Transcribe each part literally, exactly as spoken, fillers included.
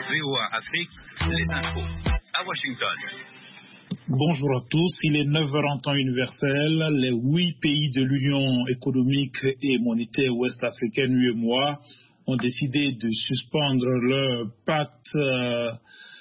V O A Afrique, les infos à Washington. Bonjour à tous, il est neuf heures en temps universel. Les huit pays de l'Union économique et monétaire ouest-africaine, U E M O A, ont décidé de suspendre leur pacte euh,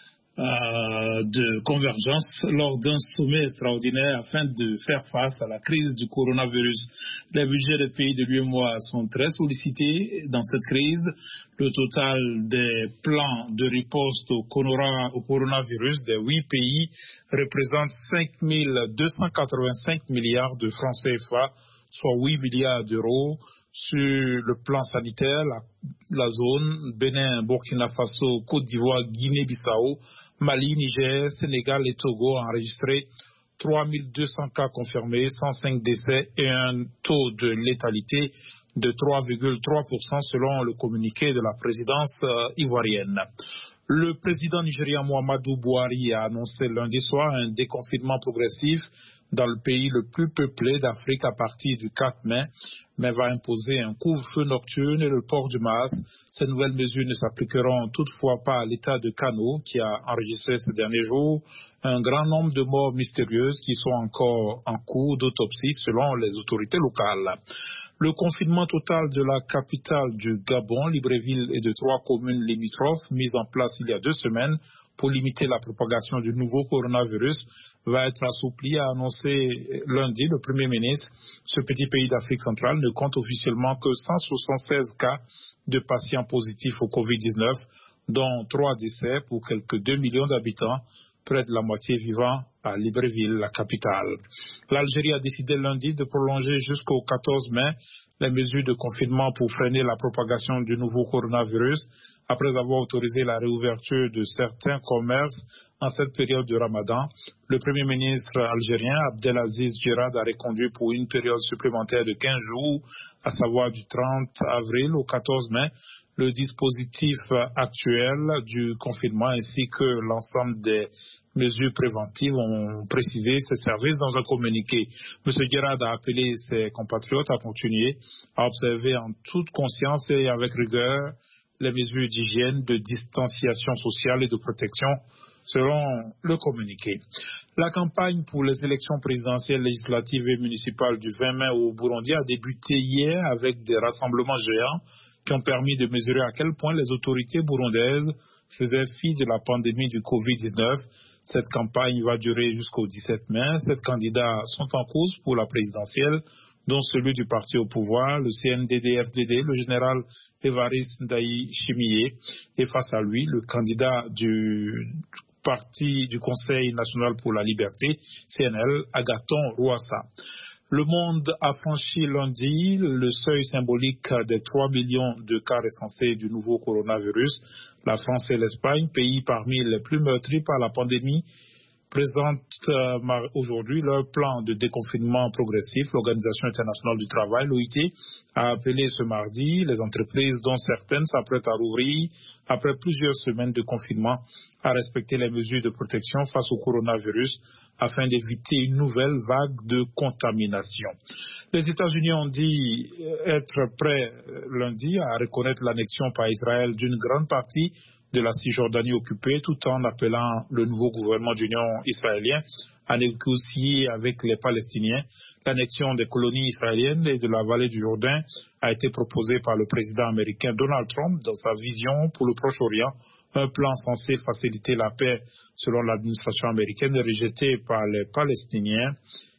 euh, de convergence lors d'un sommet extraordinaire afin de faire face à la crise du coronavirus. Les budgets des pays de l'U E M O A sont très sollicités dans cette crise. Le total des plans de riposte au, corona, au coronavirus des huit pays représente cinq mille deux cent quatre-vingt-cinq milliards de francs C F A, soit huit milliards d'euros. Sur le plan sanitaire, la, la zone Bénin, Burkina Faso, Côte d'Ivoire, Guinée-Bissau, Mali, Niger, Sénégal et Togo ont enregistré trois mille deux cents cas confirmés, cent cinq décès et un taux de létalité de trois virgule trois pour cent selon le communiqué de la présidence euh, ivoirienne. Le président nigérien Muhammadu Buhari a annoncé lundi soir un déconfinement progressif dans le pays le plus peuplé d'Afrique à partir du quatre mai, mais va imposer un couvre-feu nocturne et le port du masque. Ces nouvelles mesures ne s'appliqueront toutefois pas à l'état de Kano, qui a enregistré ces derniers jours un grand nombre de morts mystérieuses qui sont encore en cours d'autopsie selon les autorités locales. Le confinement total de la capitale du Gabon, Libreville, et de trois communes limitrophes, mis en place il y a deux semaines pour limiter la propagation du nouveau coronavirus, va être assoupli, a annoncé lundi le Premier ministre. Ce petit pays d'Afrique centrale ne compte officiellement que cent soixante-seize cas de patients positifs au covid dix-neuf, dont trois décès pour quelques deux millions d'habitants, près de la moitié vivant à Libreville, la capitale. L'Algérie a décidé lundi de prolonger jusqu'au quatorze mai les mesures de confinement pour freiner la propagation du nouveau coronavirus, après avoir autorisé la réouverture de certains commerces en cette période de Ramadan. Le Premier ministre algérien Abdelaziz Djerad a reconduit pour une période supplémentaire de quinze jours, à savoir du trente avril au quatorze mai, le dispositif actuel du confinement ainsi que l'ensemble des mesures préventives, ont précisé ces services dans un communiqué. M. Djerad a appelé ses compatriotes à continuer à observer en toute conscience et avec rigueur les mesures d'hygiène, de distanciation sociale et de protection, selon le communiqué. La campagne pour les élections présidentielles, législatives et municipales du vingt mai au Burundi a débuté hier avec des rassemblements géants qui ont permis de mesurer à quel point les autorités burundaises faisaient fi de la pandémie du covid dix-neuf. Cette campagne va durer jusqu'au dix-sept mai. Sept candidats sont en cause pour la présidentielle, dont celui du parti au pouvoir, le C N D D F D D, le général Évariste Ndayishimiye, et face à lui, le candidat du parti du Conseil national pour la liberté, C N L, Agathon Rwasa. Le monde a franchi lundi le seuil symbolique des trois millions de cas recensés du nouveau coronavirus. La France et l'Espagne, pays parmi les plus meurtris par la pandémie, présentent euh, aujourd'hui leur plan de déconfinement progressif. L'Organisation internationale du travail, l'O I T, a appelé ce mardi les entreprises, dont certaines s'apprêtent à rouvrir après plusieurs semaines de confinement, à respecter les mesures de protection face au coronavirus afin d'éviter une nouvelle vague de contamination. Les États-Unis ont dit être prêts lundi à reconnaître l'annexion par Israël d'une grande partie de la Cisjordanie occupée, tout en appelant le nouveau gouvernement d'union israélien à négocier avec les Palestiniens. L'annexion des colonies israéliennes et de la vallée du Jourdain a été proposée par le président américain Donald Trump dans sa vision pour le Proche-Orient, un plan censé faciliter la paix selon l'administration américaine et rejeté par les Palestiniens.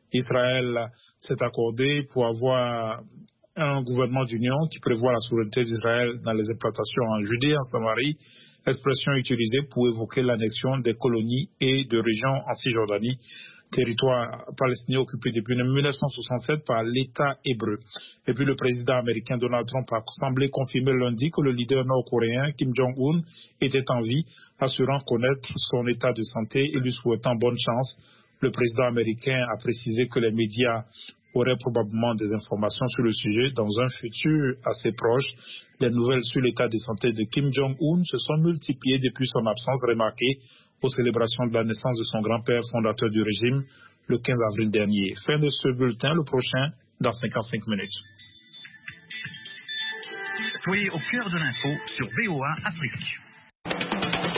Israël s'est accordé pour avoir un gouvernement d'union qui prévoit la souveraineté d'Israël dans les implantations en Judée, en Samarie, expression utilisée pour évoquer l'annexion des colonies et de régions en Cisjordanie, territoire palestinien occupé depuis mille neuf cent soixante-sept par l'État hébreu. Et puis le président américain Donald Trump a semblé confirmer lundi que le leader nord-coréen Kim Jong-un était en vie, assurant connaître son état de santé et lui souhaitant bonne chance. Le président américain a précisé que les médias auraient probablement des informations sur le sujet dans un futur assez proche. Les nouvelles sur l'état de santé de Kim Jong-un se sont multipliées depuis son absence remarquée aux célébrations de la naissance de son grand-père fondateur du régime le quinze avril dernier. Fin de ce bulletin, le prochain dans cinquante-cinq minutes. Soyez au cœur de l'info sur V O A Afrique.